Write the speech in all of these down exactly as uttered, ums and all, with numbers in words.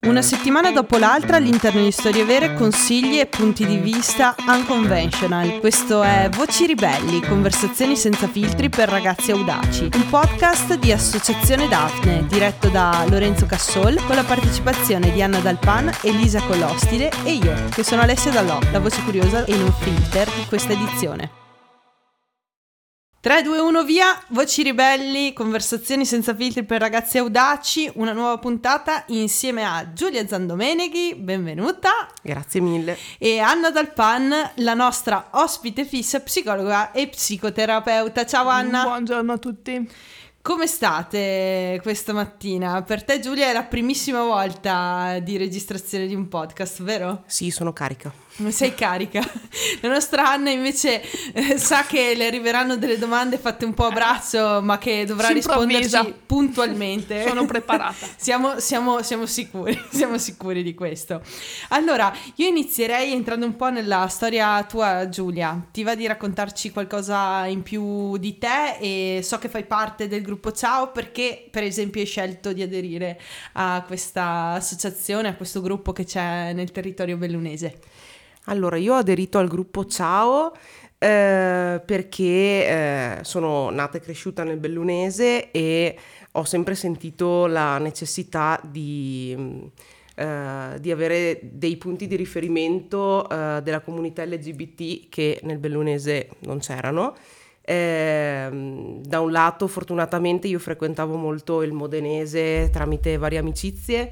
Una settimana dopo l'altra all'interno di storie vere, consigli e punti di vista unconventional. Questo è Voci Ribelli, conversazioni senza filtri per ragazzi audaci, un podcast di Associazione Daphne, diretto da Lorenzo Cassol, con la partecipazione di Anna Dal Pan, Elisa Collostide e io, che sono Alessia Dallò, la voce curiosa e non filter di questa edizione. tre, due, uno, via! Voci Ribelli, conversazioni senza filtri per ragazzi audaci, una nuova puntata insieme a Giulia Zandomeneghi, benvenuta. Grazie mille. E Anna Dal Pan, la nostra ospite fissa, psicologa e psicoterapeuta. Ciao Anna. Buongiorno a tutti. Come state questa mattina? Per te, Giulia, è la primissima volta di registrazione di un podcast, vero? Sì, sono carica. Sei carica. La nostra Anna invece eh, sa che le arriveranno delle domande fatte un po' a braccio, ma che dovrà risponderci puntualmente. Sono preparata. siamo, siamo, siamo sicuri, siamo sicuri di questo. Allora, io inizierei entrando un po' nella storia tua, Giulia. Ti va di raccontarci qualcosa in più di te? E so che fai parte del gruppo Ciao, perché per esempio hai scelto di aderire a questa associazione, a questo gruppo che c'è nel territorio bellunese? Allora, io ho aderito al gruppo Ciao eh, perché eh, sono nata e cresciuta nel bellunese e ho sempre sentito la necessità di, eh, di avere dei punti di riferimento eh, della comunità L G B T che nel bellunese non c'erano. Eh, da un lato, fortunatamente, io frequentavo molto il modenese tramite varie amicizie,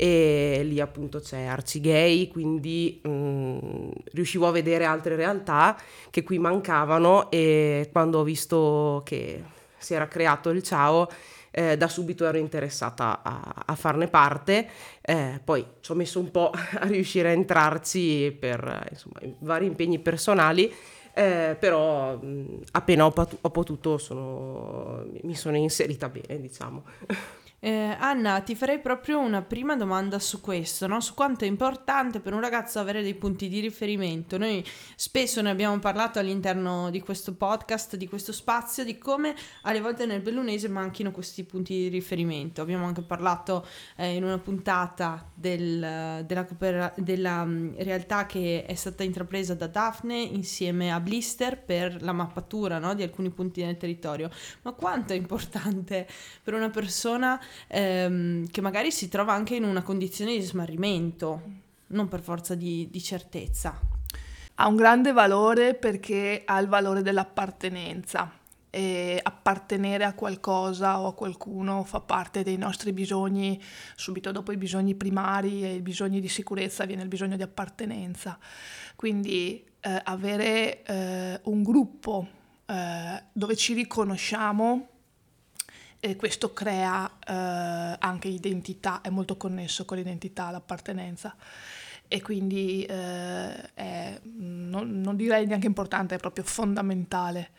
e lì appunto c'è Arcigay, quindi mh, riuscivo a vedere altre realtà che qui mancavano, e quando ho visto che si era creato il Ciao eh, da subito ero interessata a, a farne parte. Eh, poi ci ho messo un po' a riuscire a entrarci per insomma vari impegni personali, eh, però mh, appena ho, pat- ho potuto sono, mi sono inserita bene, diciamo. Eh, Anna, ti farei proprio una prima domanda su questo, no? Su quanto è importante per un ragazzo avere dei punti di riferimento. Noi spesso ne abbiamo parlato all'interno di questo podcast, di questo spazio, di come alle volte nel bellunese manchino questi punti di riferimento. Abbiamo anche parlato eh, in una puntata del, della, coopera- della um, realtà che è stata intrapresa da Daphne insieme a Blister per la mappatura, no? Di alcuni punti nel territorio. Ma quanto è importante per una persona Ehm, che magari si trova anche in una condizione di smarrimento, non per forza di, di certezza. Ha un grande valore perché ha il valore dell'appartenenza, e appartenere a qualcosa o a qualcuno fa parte dei nostri bisogni. Subito dopo i bisogni primari e i bisogni di sicurezza viene il bisogno di appartenenza, quindi eh, avere eh, un gruppo eh, dove ci riconosciamo, e questo crea eh, anche identità, è molto connesso con l'identità, l'appartenenza, e quindi eh, è, non, non direi neanche importante, è proprio fondamentale.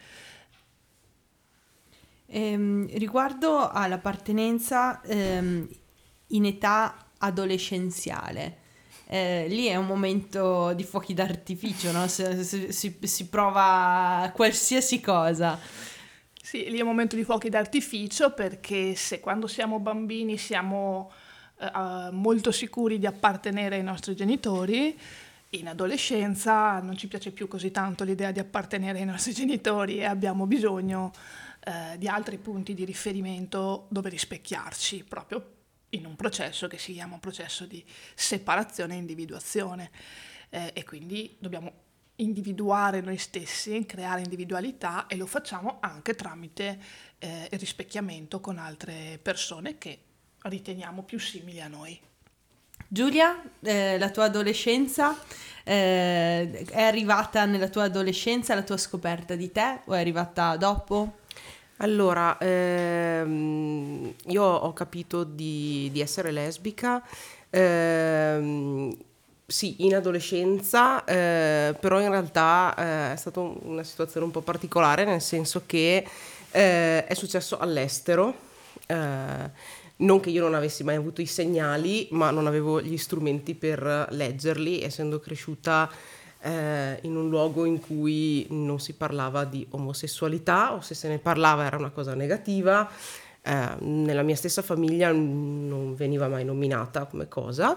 Ehm, riguardo all'appartenenza ehm, in età adolescenziale, eh, lì è un momento di fuochi d'artificio, no? Si, si, si, si prova qualsiasi cosa. Sì, lì è un momento di fuochi d'artificio, perché se quando siamo bambini siamo uh, molto sicuri di appartenere ai nostri genitori, in adolescenza non ci piace più così tanto l'idea di appartenere ai nostri genitori e abbiamo bisogno uh, di altri punti di riferimento dove rispecchiarci, proprio in un processo che si chiama un processo di separazione e individuazione, eh, e quindi dobbiamo individuare noi stessi, creare individualità, e lo facciamo anche tramite eh, il rispecchiamento con altre persone che riteniamo più simili a noi. Giulia, eh, la tua adolescenza eh, è arrivata nella tua adolescenza la tua scoperta di te o è arrivata dopo? Allora, ehm, io ho capito di, di essere lesbica ehm, sì, in adolescenza, eh, però in realtà eh, è stata un- una situazione un po' particolare, nel senso che eh, è successo all'estero. eh, non che io non avessi mai avuto i segnali, ma non avevo gli strumenti per leggerli, essendo cresciuta eh, in un luogo in cui non si parlava di omosessualità, o se se ne parlava era una cosa negativa. eh, nella mia stessa famiglia non veniva mai nominata come cosa.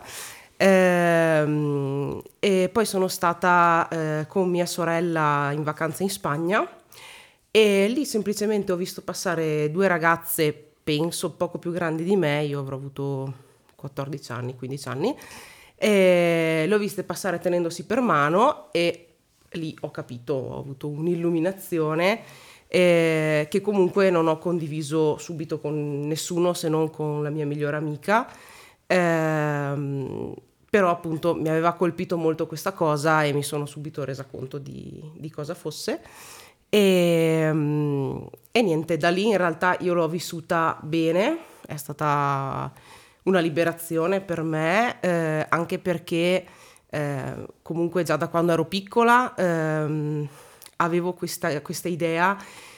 Ehm, e poi sono stata eh, con mia sorella in vacanza in Spagna e lì semplicemente ho visto passare due ragazze, penso poco più grandi di me, io avrò avuto quattordici anni, quindici anni, e le ho viste passare tenendosi per mano e lì ho capito, ho avuto un'illuminazione eh, che comunque non ho condiviso subito con nessuno se non con la mia migliore amica. Ehm, però appunto mi aveva colpito molto questa cosa e mi sono subito resa conto di, di cosa fosse e, e niente, da lì in realtà io l'ho vissuta bene, è stata una liberazione per me, eh, anche perché eh, comunque già da quando ero piccola ehm, avevo questa, questa idea.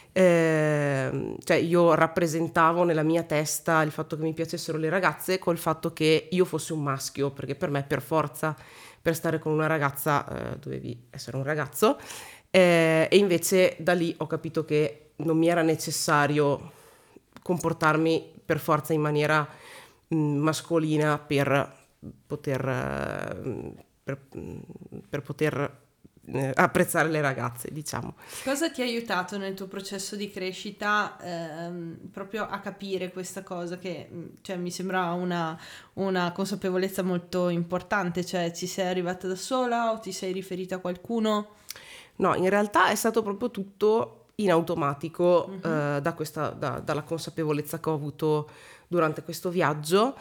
Eh, cioè io rappresentavo nella mia testa il fatto che mi piacessero le ragazze col fatto che io fossi un maschio, perché per me per forza per stare con una ragazza eh, dovevi essere un ragazzo, eh, e invece da lì ho capito che non mi era necessario comportarmi per forza in maniera mh, mascolina per poter, eh, per, per poter eh, apprezzare le ragazze, diciamo. Cosa ti ha aiutato nel tuo processo di crescita ehm, proprio a capire questa cosa che cioè, mi sembra una, una consapevolezza molto importante, cioè ci sei arrivata da sola o ti sei riferita a qualcuno? No, in realtà è stato proprio tutto in automatico Mm-hmm. eh, da questa, da, dalla consapevolezza che ho avuto durante questo viaggio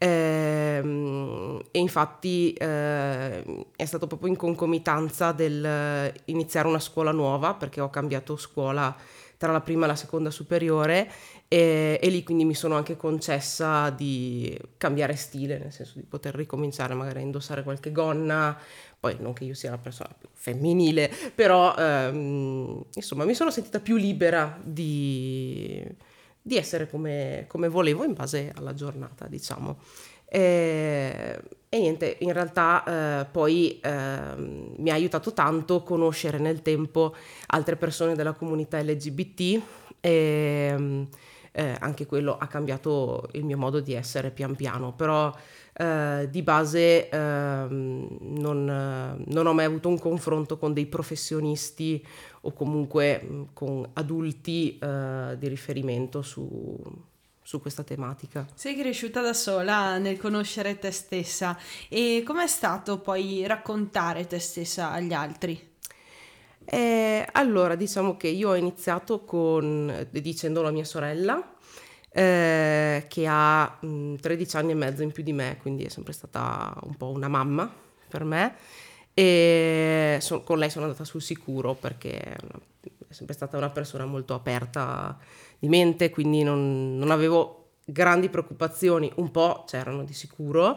ehm, e infatti eh, è stato proprio in concomitanza del iniziare una scuola nuova perché ho cambiato scuola tra la prima e la seconda superiore e, e lì quindi mi sono anche concessa di cambiare stile, nel senso di poter ricominciare magari a indossare qualche gonna, poi non che io sia la persona più femminile, però ehm, insomma mi sono sentita più libera di, di essere come, come volevo in base alla giornata, diciamo. E, e niente, in realtà eh, poi eh, mi ha aiutato tanto conoscere nel tempo altre persone della comunità L G B T e eh, anche quello ha cambiato il mio modo di essere pian piano, però eh, di base eh, non, non ho mai avuto un confronto con dei professionisti o comunque mh, con adulti eh, di riferimento su, su questa tematica. Sei cresciuta da sola nel conoscere te stessa e com'è stato poi raccontare te stessa agli altri? E allora diciamo che io ho iniziato con dicendolo a mia sorella eh, che ha mh, tredici anni e mezzo in più di me, quindi è sempre stata un po' una mamma per me e so- con lei sono andata sul sicuro perché è sempre stata una persona molto aperta di mente, quindi non, non avevo grandi preoccupazioni, un po' c'erano di sicuro.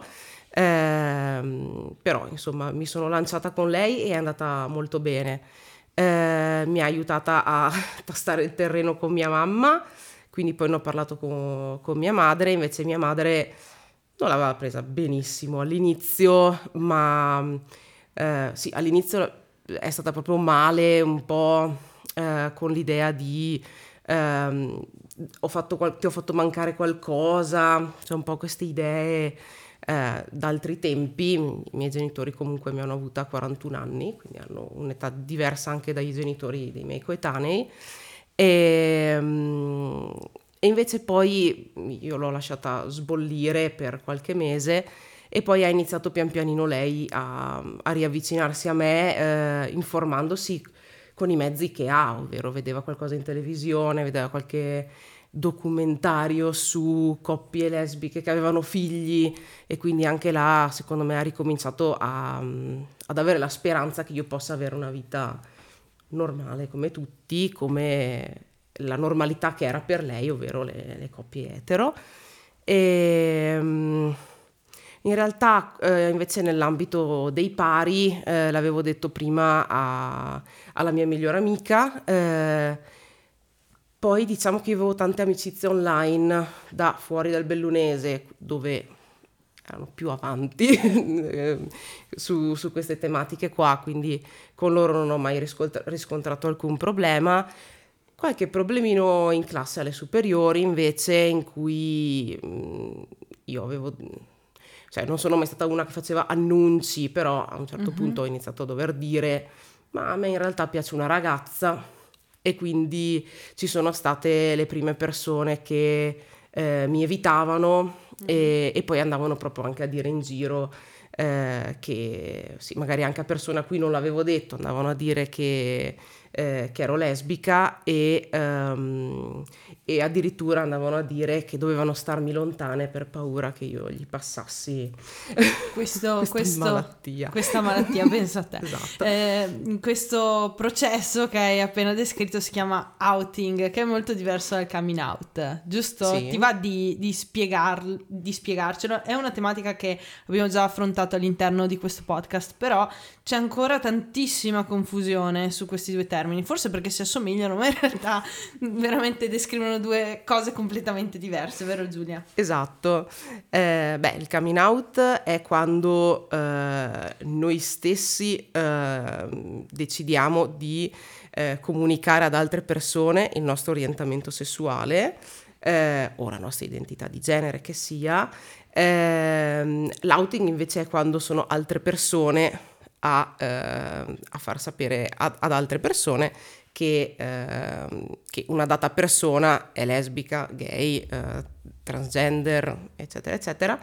Ehm, però insomma mi sono lanciata con lei e è andata molto bene. Eh, mi ha aiutata a tastare il terreno con mia mamma, quindi poi ne ho parlato con, con mia madre, invece mia madre non l'aveva presa benissimo all'inizio, ma eh, sì, all'inizio è stata proprio male, un po' eh, con l'idea di ehm, ho fatto qual- ti ho fatto mancare qualcosa, cioè un po' queste idee eh, da altri tempi. I miei genitori comunque mi hanno avuta a quarantuno anni, quindi hanno un'età diversa anche dai genitori dei miei coetanei. E, mm, e invece poi io l'ho lasciata sbollire per qualche mese e poi ha iniziato pian pianino lei a, a riavvicinarsi a me, eh, informandosi con i mezzi che ha, ovvero vedeva qualcosa in televisione, vedeva qualche documentario su coppie lesbiche che avevano figli e quindi anche là secondo me ha ricominciato a, ad avere la speranza che io possa avere una vita normale come tutti, come la normalità che era per lei, ovvero le, le coppie etero. E mm, in realtà eh, invece nell'ambito dei pari, eh, l'avevo detto prima a- alla mia migliore amica, eh, poi diciamo che io avevo tante amicizie online da fuori dal Bellunese, dove erano più avanti eh, su, su queste tematiche qua, quindi con loro non ho mai riscolta- riscontrato alcun problema. qualche problemino in classe alle superiori invece, in cui mh, io avevo, cioè non sono mai stata una che faceva annunci, però a un certo Mhm. punto ho iniziato a dover dire ma a me in realtà piace una ragazza, e quindi ci sono state le prime persone che eh, mi evitavano e, e poi andavano proprio anche a dire in giro eh, che sì, magari anche a persone a cui non l'avevo detto, andavano a dire che, eh, che ero lesbica e, ehm, e addirittura andavano a dire che dovevano starmi lontane per paura che io gli passassi Questo, questa questo- malattia. questa malattia, pensa a te. Esatto. Eh, in questo processo che hai appena descritto si chiama outing, che è molto diverso dal coming out, giusto? Sì. Ti va di, di, spiegar- di spiegarcelo? È una tematica che abbiamo già affrontato all'interno di questo podcast, però c'è ancora tantissima confusione su questi due termini, forse perché si assomigliano, ma in realtà veramente descrivono due cose completamente diverse, vero Giulia? Esatto. Eh, beh, il coming out è quando eh, noi stessi eh, decidiamo di eh, comunicare ad altre persone il nostro orientamento sessuale eh, o la nostra identità di genere che sia. Ehm, l'outing invece è quando sono altre persone a, eh, a far sapere ad, ad altre persone che, ehm, che una data persona è lesbica, gay, eh, transgender, eccetera, eccetera.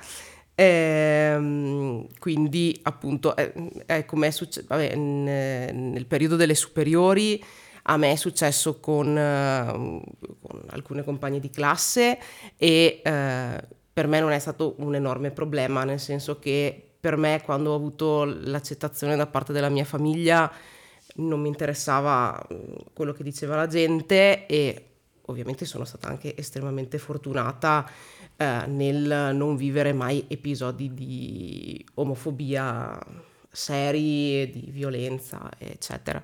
Ehm, quindi appunto è, è come è successo nel periodo delle superiori. A me è successo con, eh, con alcune compagne di classe e eh, per me non è stato un enorme problema, nel senso che per me, quando ho avuto l'accettazione da parte della mia famiglia, non mi interessava quello che diceva la gente, e ovviamente sono stata anche estremamente fortunata eh, nel non vivere mai episodi di omofobia seri, di violenza, eccetera.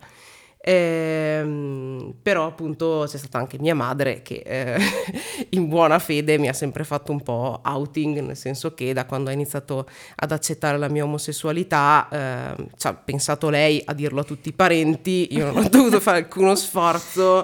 Ehm, però appunto c'è stata anche mia madre che eh, in buona fede mi ha sempre fatto un po' outing, nel senso che da quando ha iniziato ad accettare la mia omosessualità eh, ci ha pensato lei a dirlo a tutti i parenti, io non ho dovuto fare alcuno sforzo,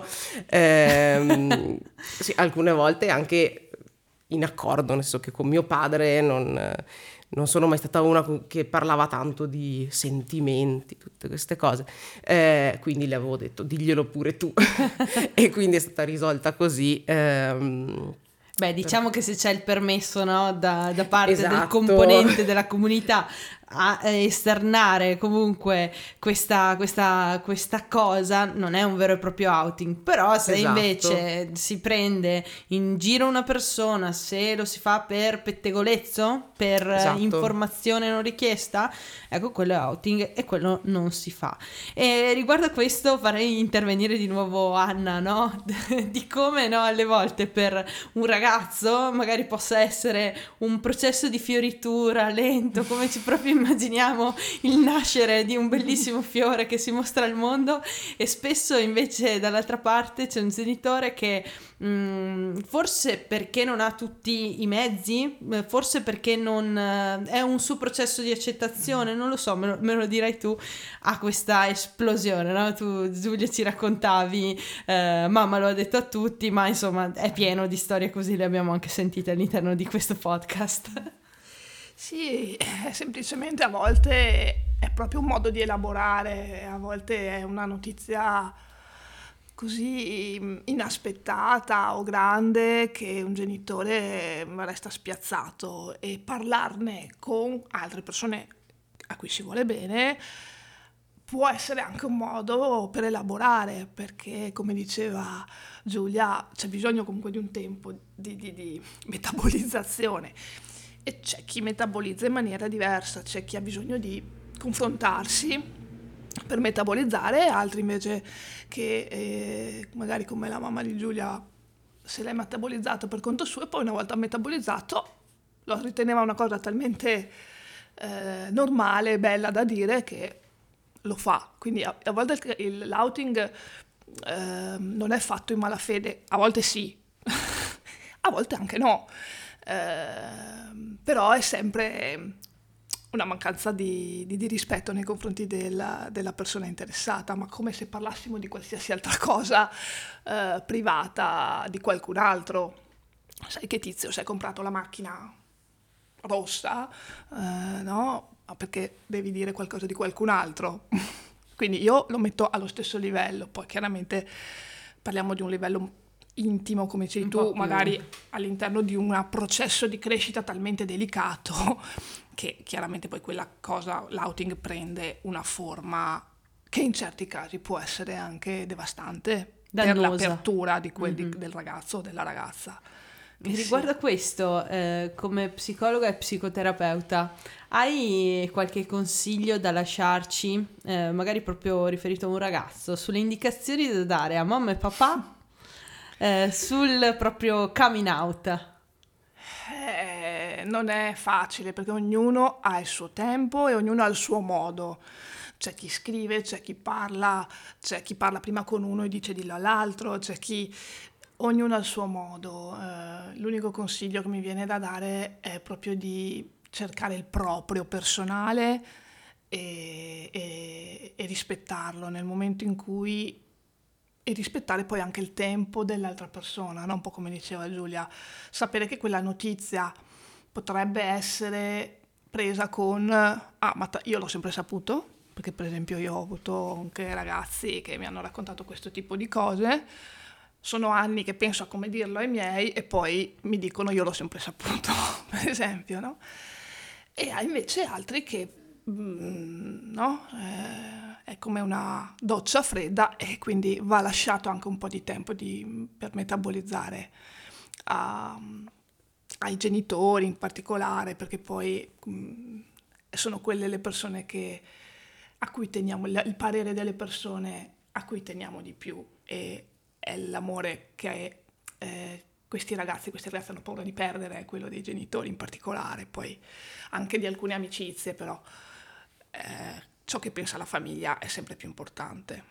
ehm, sì, alcune volte anche in accordo, nel senso che con mio padre non... Non sono mai stata una che parlava tanto di sentimenti, tutte queste cose, eh, quindi le avevo detto diglielo pure tu e quindi è stata risolta così. ehm, Beh, diciamo che se c'è il permesso, no, da, da parte del Esatto. componente della comunità a eh, esternare comunque questa, questa, questa cosa, non è un vero e proprio outing. Però se Esatto. invece si prende in giro una persona, se lo si fa per pettegolezzo, per eh, Esatto. informazione non richiesta, ecco, quello è outing e quello non si fa. E riguardo a questo farei intervenire di nuovo Anna, no? Di come, no, alle volte per un ragazzo magari possa essere un processo di fioritura lento, come ci proprio immaginiamo il nascere di un bellissimo fiore che si mostra al mondo, e spesso invece dall'altra parte c'è un genitore che mh, forse perché non ha tutti i mezzi, forse perché non eh, è un suo processo di accettazione, non lo so, me lo, me lo dirai tu, ha questa esplosione, no? Tu Giulia ci raccontavi eh, mamma lo ha detto a tutti, ma insomma è pieno di storie così, le abbiamo anche sentite all'interno di questo podcast. Sì, eh, semplicemente a volte è proprio un modo di elaborare, a volte è una notizia così mm, inaspettata o grande che un genitore resta spiazzato, e parlarne con altre persone a cui si vuole bene può essere anche un modo per elaborare, perché come diceva Giulia c'è bisogno comunque di un tempo di, di, di metabolizzazione, e c'è chi metabolizza in maniera diversa, c'è chi ha bisogno di confrontarsi per metabolizzare, altri invece che eh, magari come la mamma di Giulia se l'è metabolizzato per conto suo, e poi una volta metabolizzato lo riteneva una cosa talmente eh, normale e bella da dire che lo fa. Quindi a, a volte il, l'outing eh, non è fatto in malafede, a volte sì, a volte anche no. Eh, però è sempre una mancanza di, di- di rispetto nei confronti della, della persona interessata, ma come se parlassimo di qualsiasi altra cosa eh, privata di qualcun altro. Sai che tizio, si è comprato la macchina rossa, eh, no? Ma perché devi dire qualcosa di qualcun altro. Quindi io lo metto allo stesso livello, poi chiaramente parliamo di un livello intimo, come dicevi Un tu, po' più. magari all'interno di un processo di crescita talmente delicato che chiaramente poi quella cosa, l'outing prende una forma che in certi casi può essere anche devastante per Dannosa. l'apertura di quel- di- Mhm. del ragazzo o della ragazza. Che Riguardo a sia. questo, eh, come psicologa e psicoterapeuta, hai qualche consiglio da lasciarci, eh, magari proprio riferito a un ragazzo, sulle indicazioni da dare a mamma e papà, eh, sul proprio coming out? Eh, non è facile perché ognuno ha il suo tempo e ognuno ha il suo modo. C'è chi scrive, c'è chi parla, c'è chi parla prima con uno e dice dillo all'altro, c'è chi... Ognuno ha il suo modo. Eh, l'unico consiglio che mi viene da dare è proprio di cercare il proprio personale e, e- e rispettarlo nel momento in cui e rispettare poi anche il tempo dell'altra persona, no? Un po' come diceva Giulia, sapere che quella notizia potrebbe essere presa con ah, ma ta- io l'ho sempre saputo, perché per esempio io ho avuto anche ragazzi che mi hanno raccontato questo tipo di cose, sono anni che penso a come dirlo ai miei e poi mi dicono io l'ho sempre saputo, per esempio, no? E hai invece altri che, mm, no? Eh, è come una doccia fredda e quindi va lasciato anche un po' di tempo di- per metabolizzare a- ai genitori in particolare, perché poi mm, sono quelle le persone che, a cui teniamo, il il parere delle persone a cui teniamo di più e è l'amore che eh, questi ragazzi, queste ragazze hanno paura di perdere, quello dei genitori in particolare, poi anche di alcune amicizie, però eh, ciò che pensa la famiglia è sempre più importante.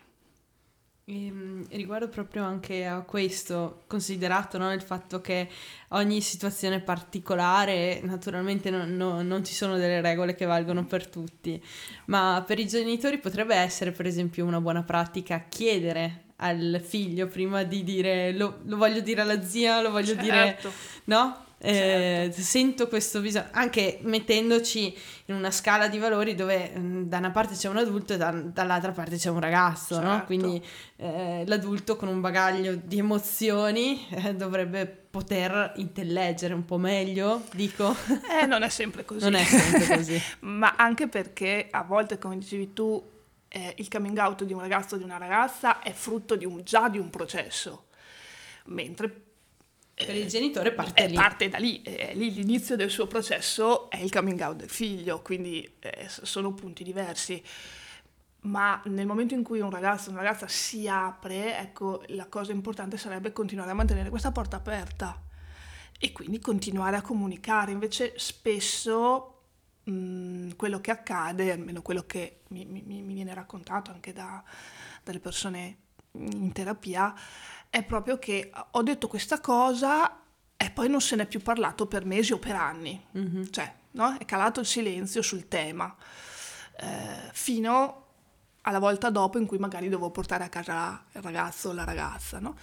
Ehm, riguardo proprio anche a questo, considerato, no, il fatto che ogni situazione è particolare, naturalmente non, no- non ci sono delle regole che valgono per tutti, ma per i genitori potrebbe essere per esempio una buona pratica chiedere al figlio prima di dire lo, lo voglio dire alla zia, lo voglio dire, Certo, no? Eh, certo, sento questo bisogno, anche mettendoci in una scala di valori dove mm, da una parte c'è un adulto e da- dall'altra parte c'è un ragazzo, no? certo. Quindi eh, l'adulto con un bagaglio di emozioni eh, dovrebbe poter intelleggere un po' meglio, dico. Eh, non è sempre così. Non è sempre così. Ma anche perché a volte, come dicevi tu, eh, il coming out di un ragazzo o di una ragazza è frutto di un, già di un processo, mentre Per il eh, genitore parte eh, lì. parte da lì, eh, lì l'inizio del suo processo è il coming out del figlio, quindi eh, s- sono punti diversi. Ma nel momento in cui un ragazzo o una ragazza si apre, ecco, la cosa importante sarebbe continuare a mantenere questa porta aperta e quindi continuare a comunicare. Invece spesso mh, quello che accade, almeno quello che mi, mi- mi viene raccontato anche da- dalle persone in terapia, è proprio che ho detto questa cosa e poi non se n'è più parlato per mesi o per anni. Mhm. Cioè, no? È calato il silenzio sul tema, eh, fino alla volta dopo in cui magari devo portare a casa il ragazzo o la ragazza, no?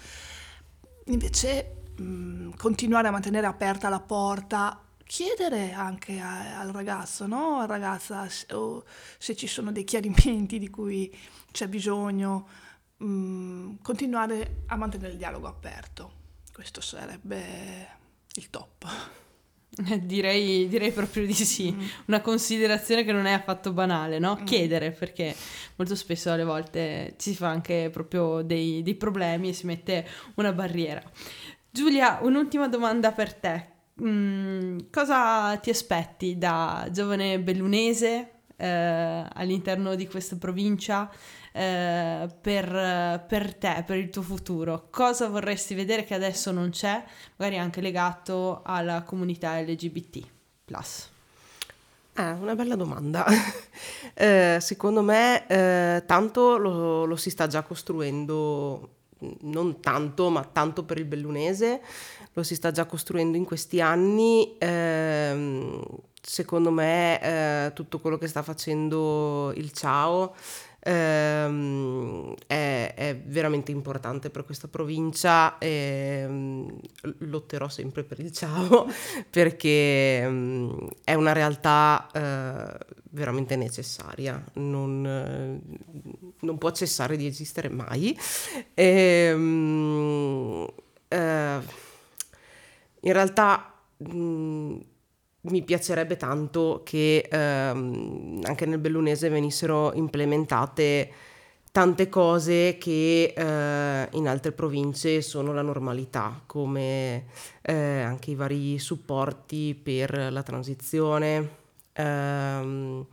Invece mh, continuare a mantenere aperta la porta, chiedere anche a- al ragazzo, no? Alla ragazza s- o se ci sono dei chiarimenti di cui c'è bisogno, mh, continuare a mantenere il dialogo aperto. Questo sarebbe il top. Eh, Direi, direi proprio di sì, Mm, una considerazione che non è affatto banale, no? mm. Chiedere, perché molto spesso alle volte ci si fa anche proprio dei, dei problemi e si mette una barriera. Giulia, un'ultima domanda per te. Mm, cosa ti aspetti da giovane bellunese eh, all'interno di questa provincia eh, per, per te, per il tuo futuro? Cosa vorresti vedere che adesso non c'è? Magari anche legato alla comunità L G B T plus. Eh, una bella domanda. Eh, secondo me, eh, tanto lo, lo si sta già costruendo non tanto, ma tanto per il bellunese, lo si sta già costruendo in questi anni. Ehm, secondo me eh, tutto quello che sta facendo il Ciao ehm, è, è veramente importante per questa provincia, e um, lotterò sempre per il Ciao perché um, è una realtà uh, veramente necessaria, non, uh, non può cessare di esistere mai. E, um, uh, in realtà mh, mi piacerebbe tanto che ehm, anche nel bellunese venissero implementate tante cose che eh, in altre province sono la normalità, come eh, anche i vari supporti per la transizione, ehm,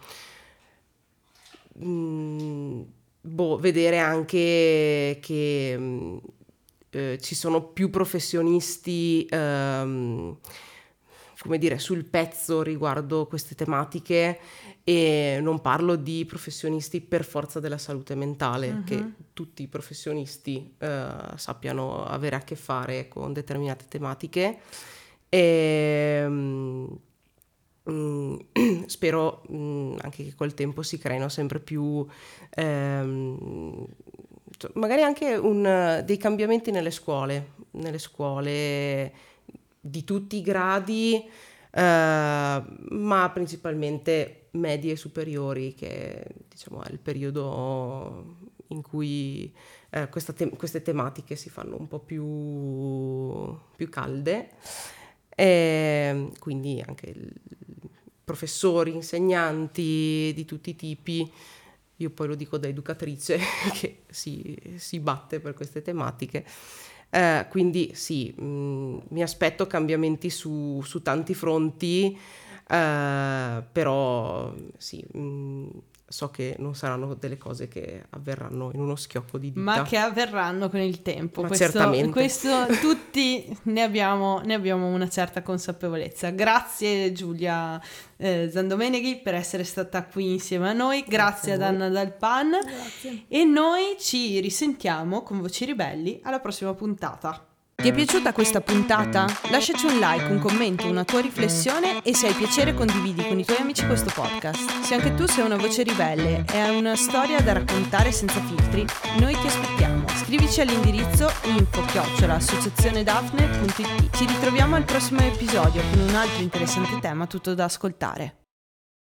mh, boh, vedere anche che mh, eh, ci sono più professionisti ehm, come dire, sul pezzo riguardo queste tematiche, e non parlo di professionisti per forza della salute mentale, uh-huh. che tutti i professionisti eh, sappiano avere a che fare con determinate tematiche, e mh, mh, spero mh, anche che col tempo si creino sempre più ehm, magari anche un, dei cambiamenti nelle scuole, nelle scuole di tutti i gradi, eh, ma principalmente medie e superiori, che diciamo è il periodo in cui eh, questa te- queste tematiche si fanno un po' più, più calde, e quindi anche il, professori, insegnanti di tutti i tipi. Io poi lo dico da educatrice che si, si batte per queste tematiche. Eh, quindi sì, mh, mi aspetto cambiamenti su, su tanti fronti, eh, però sì, mh, so che non saranno delle cose che avverranno in uno schiocco di dita. Ma che avverranno con il tempo. Ma questo, certamente. Questo tutti ne abbiamo, ne abbiamo una certa consapevolezza. Grazie Giulia eh, Zandomeneghi per essere stata qui insieme a noi. Grazie, Grazie ad Anna Dalpan. Grazie. E noi ci risentiamo con Voci Ribelli alla prossima puntata. Ti è piaciuta questa puntata? Lasciaci un like, un commento, una tua riflessione, e se hai piacere condividi con i tuoi amici questo podcast. Se anche tu sei una voce ribelle e hai una storia da raccontare senza filtri, noi ti aspettiamo. Scrivici all'indirizzo info chiocciola associazionedafne punto it. Ci ritroviamo al prossimo episodio con un altro interessante tema tutto da ascoltare.